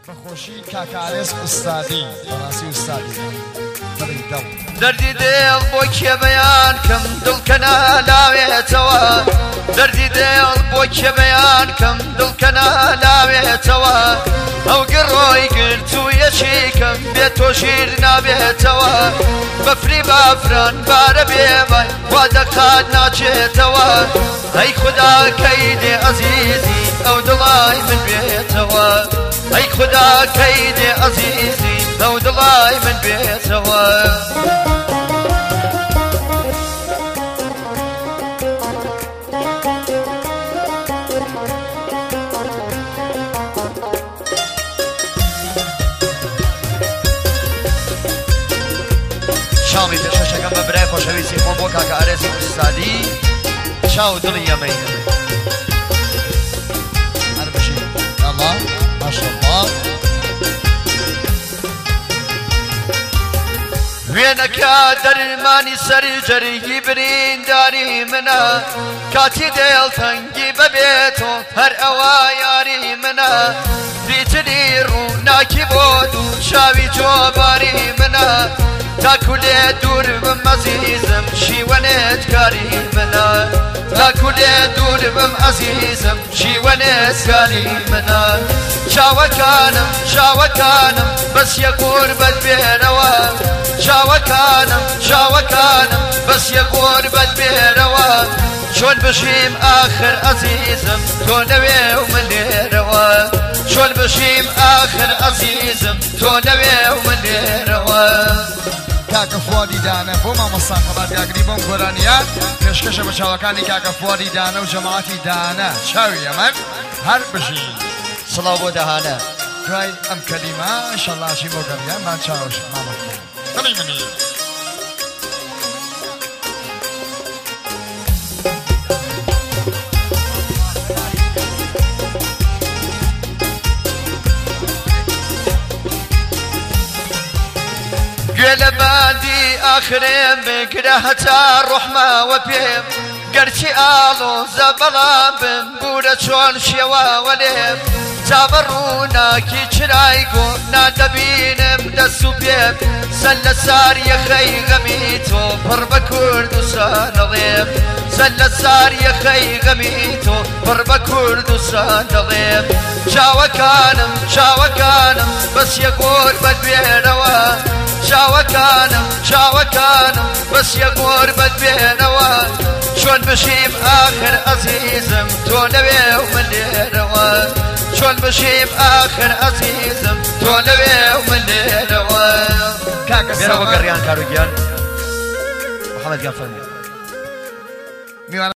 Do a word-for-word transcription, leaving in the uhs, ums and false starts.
بخۆشی کاکارێز ئوستادی بەڕاستی ئوستادی بڵی دڵ دەردی دێڵ بۆ کێبەیان کەم دڵکەنا لاوێتەوە دەردی دێڵ بۆ کێبەیان کەم دڵکەنا لاوێتەوە ئەو گڕۆی گرت و یەشێکم بێت تۆ ژیر نابێتەوە بەفری بافران بارە بێمای وا دەقات ناچێتەوە ئەی خودا کەیدێ عەزیزی ئەو دڵای من بێتەوە ئەی خودا کەیدێ عەزیزی ئەو دڵای من بێتەوە شامی پێشەشەکەم بە برای خۆشەویستی خۆم بۆ کاکارێزی ئوستادی چاو دڵی ئەمەی هەر بەشی ئەڵڵا ماشەڵڵا وێنەکە دەرمانی سەری جەرگی برینداری منە کاتی دێڵ تەنگی بەبێتۆ هەر ئەوە یاری منە دیتنی ڕوو ناکی بۆ دوو چاوی جۆباری منە تاکو لێ دوور بم عەزیزم شیوەنێت کاری منە تاکو لێ دوور بم عەزیزم شیوەنێت کاری منە چاوەکانم چاوەکانم بەس یەک قوربەت بێنەوە چاوەکانم چاوەکانم بەس یەک قوربەت بێنەوە چۆن بژیم ئاخر عەزیزم تۆ نەوێ و من لێرەوە چۆن بژیم ئاخر عەزیزم تۆ نەوێ و من لێرەوە کاکە فوادی دانە بۆ مامۆستا خەبات یاگری بۆم گۆرانیە پێشکەشە بە چاوەکانی کاکە فوادی دانە و جەماعەتی دانە چاوی ئەمەن هەر بژین سڵاو بۆ دەهانە دوای ئەم کەلیمە ئینشەڵڵاشی بۆ گەڕیانمان چاوەش مامۆستا دڵی منی گوێ لە باندی ئاخرێم بگرە هەتا ڕۆحماوە پێم گەرچی ئاڵۆزە بەڵام بم بورە چۆن شێواوە لێم چاوە ڕووناکی چرای گۆ نادەبینم دەست و پێم سەر لە سار یەخەی غەمی تۆ پڕ بە کوردستانەڵێم سەر لە سار یەخەی غەمی تۆ پڕ بە کوردستانەڵێم چاوەکانم چاوەکانم بەس یەک قوربەت بێنەوە چاوەکانم چاوەکانم بەس یەک قوربەت بێنەوە چۆن بژیم ئاخر عەزیزم تۆ لەوێ و من لێرەوە چۆن بژیم ئاخر عەزیزم تۆ لەوێ و من لێرەوە کاکە بێرەوە گەڕیان کاروگیان محەممەد گیان فەرمووی